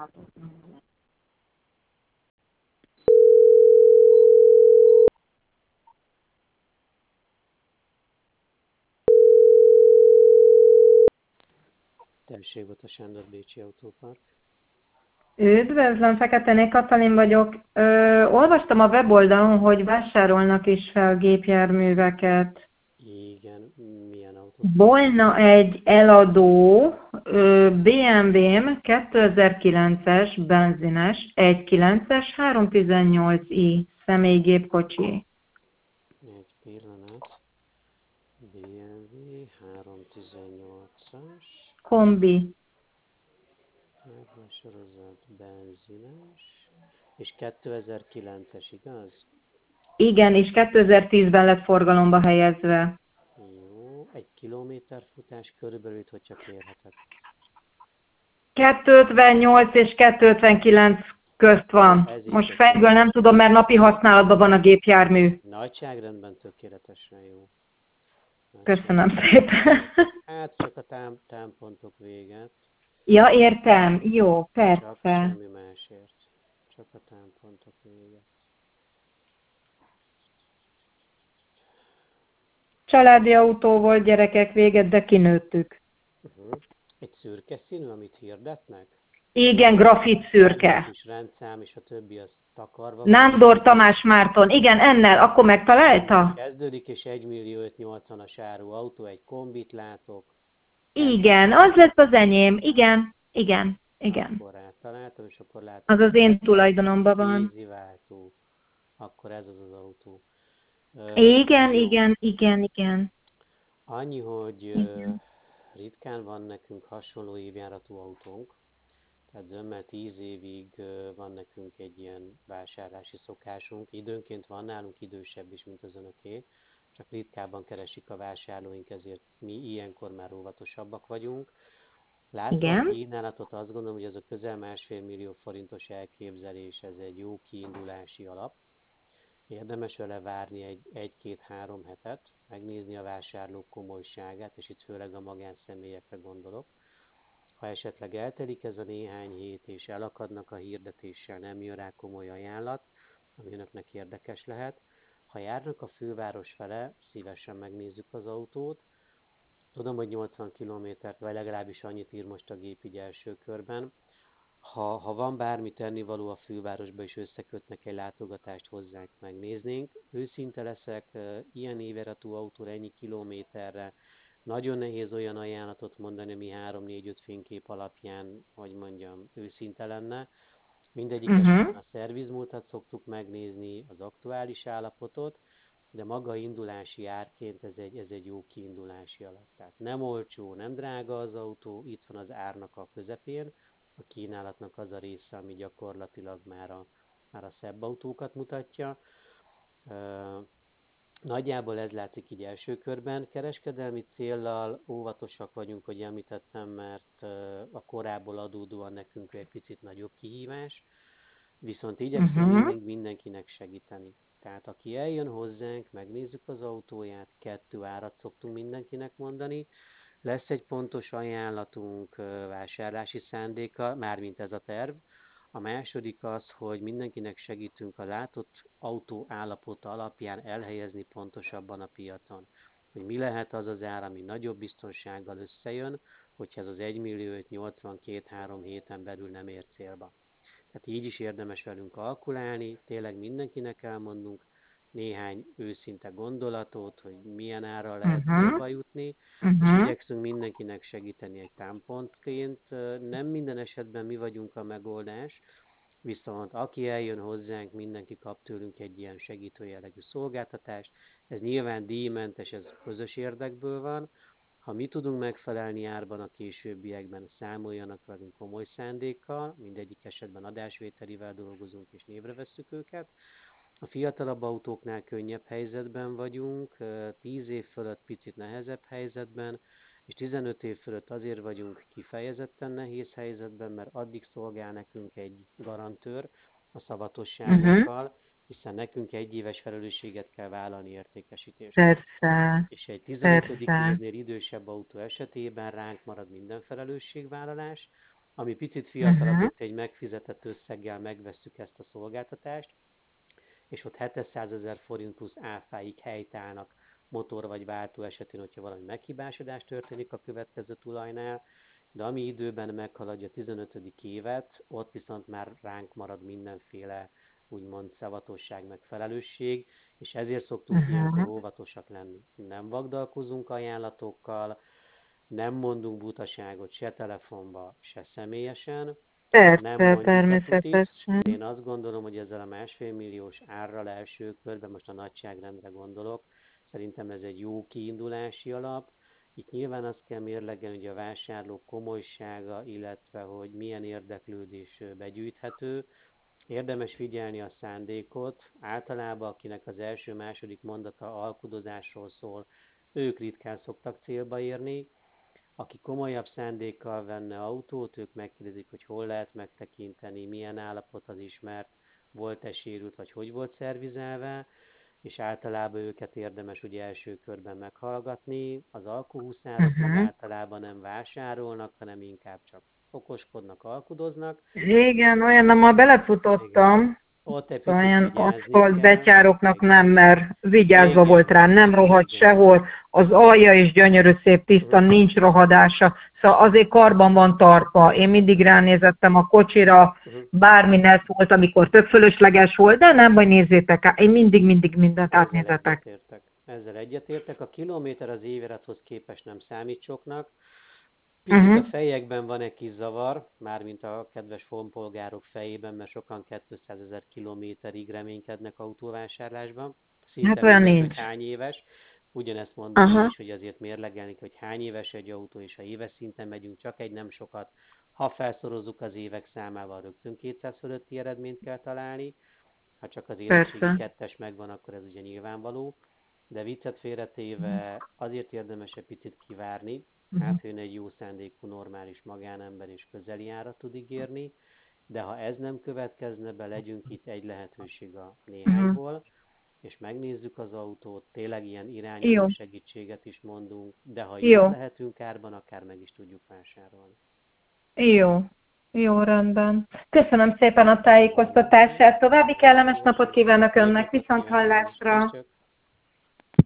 Tessék, Bota Sándor, Bécsi Autópark. Üdvözlöm, Feketené Katalin vagyok. Olvastam a weboldalon, hogy vásárolnak is fel gépjárműveket. Igen, milyen autót? Volna egy eladó BMW-m 2009-es benzines 1.9-es 318i személygépkocsi. Egy pillanat. BMW 318-as. Kombi. Sorozat benzines. És 2009-es, igaz? Igen, és 2010-ben lett forgalomba helyezve. Jó, egy kilométer futás körülbelül itt, hogyha kérhetek. 258 és 259 közt van. Ez is Most fejből nem tökéletes. tudom, mert napi használatban van a gépjármű. Nagyságrendben tökéletesen jó. Köszönöm szépen. Hát csak a támpontok véget. Ja, értem. Jó, Csak persze. semmi másért. Csak a támpontok véget. Családi autó volt, gyerekek véget, de kinőttük. Egy szürke színű, amit hirdetnek? Igen, grafit szürke. Kis rendszám, és a többi az takarva. Nándor Tamás Márton. Igen, ennel. Akkor megtalálta? Kezdődik, és 1.580.000-as áru autó, egy kombit látok. Igen, az lesz az enyém. Igen, igen, igen. Akkor rátaláltam, és akkor látom. Az az én tulajdonomban van. Víziváltó. Akkor ez az az autó. Igen, igen, igen, igen. Annyi, hogy Igen. ritkán van nekünk hasonló évjáratú autónk. Tehát zömmel 10 évig van nekünk egy ilyen vásárlási szokásunk. Időnként van nálunk idősebb is, mint az önöké, csak ritkábban keresik a vásárlóink, ezért mi ilyenkor már óvatosabbak vagyunk. Látva a Igen. kínálatot, azt gondolom, hogy ez a közel 1,5 millió forintos elképzelés, ez egy jó kiindulási alap. Érdemes vele várni egy-két-három hetet, megnézni a vásárlók komolyságát, és itt főleg a magánszemélyekre gondolok. Ha esetleg eltelik ez a néhány hét, és elakadnak a hirdetéssel, nem jön rá komoly ajánlat, ami önöknek érdekes lehet. Ha járnak a főváros fele, szívesen megnézzük az autót. Tudom, hogy 80 kilométert, vagy legalábbis annyit ír most a gép így első körben. Ha van bármi tennivaló a fővárosba, és összekötnek egy látogatást, hozzánk megnéznénk. Őszinte leszek, ilyen évjáratú autóra, ennyi kilométerre nagyon nehéz olyan ajánlatot mondani, ami 3-4-5 fénykép alapján, hogy mondjam, őszinte lenne. Mindegyik esetben a szervizmúltat szoktuk megnézni, az aktuális állapotot, de maga indulási árként ez egy jó kiindulási alap. Tehát nem olcsó, nem drága az autó, itt van az árnak a közepén, a kínálatnak az a része, ami gyakorlatilag már a szebb autókat mutatja. Nagyjából ez látszik így első körben. Kereskedelmi céllal óvatosak vagyunk, hogy említettem, mert a korából adódóan nekünk egy picit nagyobb kihívás, viszont igyekszünk mindenkinek segíteni. Tehát aki eljön hozzánk, megnézzük az autóját, 2 árat szoktunk mindenkinek mondani, lesz egy pontos ajánlatunk vásárlási szándéka, mármint ez a terv. A második az, hogy mindenkinek segítünk a látott autó állapota alapján elhelyezni pontosabban a piacon. Hogy mi lehet az az ár, ami nagyobb biztonsággal összejön, hogyha ez az 1.582.3 héten belül nem ér célba. Tehát így is érdemes velünk kalkulálni, tényleg mindenkinek elmondunk néhány őszinte gondolatot, hogy milyen árral lehet célba jutni, és igyekszünk mindenkinek segíteni egy támpontként. Nem minden esetben mi vagyunk a megoldás, viszont aki eljön hozzánk, mindenki kap tőlünk egy ilyen segítő jellegű szolgáltatást. Ez nyilván díjmentes, ez közös érdekből van. Ha mi tudunk megfelelni árban a későbbiekben, számoljanak velünk komoly szándékkal, mindegyik esetben adásvételivel dolgozunk és névre vesszük őket. A fiatalabb autóknál könnyebb helyzetben vagyunk, 10 év fölött picit nehezebb helyzetben, és 15 év fölött azért vagyunk kifejezetten nehéz helyzetben, mert addig szolgál nekünk egy garantőr a szavatosságunkkal, hiszen nekünk 1 éves felelősséget kell vállalni értékesítésben. Persze, És egy 15. persze. évnél idősebb autó esetében ránk marad minden felelősségvállalás, ami picit fiatalabb, Uh-huh. ott egy megfizetett összeggel megvesszük ezt a szolgáltatást, és ott 700 000 forint plusz áfáig helytállnak motor vagy váltó esetén, hogyha valami meghibásodás történik a következő tulajnál, de ami időben meghaladja a 15. évet, ott viszont már ránk marad mindenféle úgymond szavatosság, meg felelősség, és ezért szoktunk ilyenkor Uh-huh. óvatosak lenni. Nem vagdalkozunk ajánlatokkal, nem mondunk butaságot se telefonba, se személyesen, nem Persze, mondjuk a tutit. természetesen. Én azt gondolom, hogy ezzel a 1,5 milliós árral első körben, most a nagyságrendre gondolok, szerintem ez egy jó kiindulási alap. Itt nyilván azt kell mérlegelni, hogy a vásárló komolysága, illetve hogy milyen érdeklődés begyűjthető. Érdemes figyelni a szándékot. Általában, akinek az első-második mondata alkudozásról szól, ők ritkán szoktak célba érni. Aki komolyabb szándékkal venne autót, ők megkérdezik, hogy hol lehet megtekinteni, milyen állapot az ismert, volt-e sérült, vagy hogy volt szervizelve, és általában őket érdemes ugye első körben meghallgatni. Az alkuhuszárok meg Uh-huh. általában nem vásárolnak, hanem inkább csak okoskodnak, alkudoznak. Igen, olyan, ma Igen. belefutottam, Ott egy szóval picit ilyen vigyázni aszfalt kell. betyároknak nem, Igen. mert vigyázva volt Igen. rá, nem rohadt Igen. sehol, az alja is gyönyörű, szép, tiszta, Uh-huh. nincs rohadása, szóval azért karban van tartva. Én mindig ránézettem a kocsira, Uh-huh. bármi net volt, amikor tök fölösleges volt, de nem baj, nézzétek át. Én mindig mindent Ezzel átnézetek. egyetértek. Ezzel egyetértek. A kilométer az évirathoz képest nem számít soknak. Picit a Uh-huh. fejekben van egy kis zavar, mármint a kedves honpolgárok fejében, mert sokan 200 000 kilométerig reménykednek autóvásárlásban. Szinte Hát olyan mindegy, hogy nincs. hány éves. Ugyanezt mondom én Aha, is, hogy azért mérlegelni, hogy hány éves egy autó, és ha éves szinten megyünk, csak egy nem sokat. Ha felszorozzuk az évek számával, rögtön 200 fölötti eredményt kell találni. Ha csak az érettségi persze. kettes megvan, akkor ez ugye nyilvánvaló. De viccet félretéve azért érdemes egy picit kivárni, Uh-huh. hát ha jön egy jó szándékú, normális magánember és közeli árat tud ígérni, de ha ez nem következne be, legyünk itt egy lehetőség a Uh-huh. néhányból, és megnézzük az autót, tényleg ilyen irányadó Jó, segítséget is mondunk, de ha jót jó. lehetünk árban, akár meg is tudjuk vásárolni. Jó, jó, rendben. Köszönöm szépen a tájékoztatását. További kellemes napot Szívesen. kívánok Szép önnek. napot Viszont kívánok én is. Csak hallásra. csak.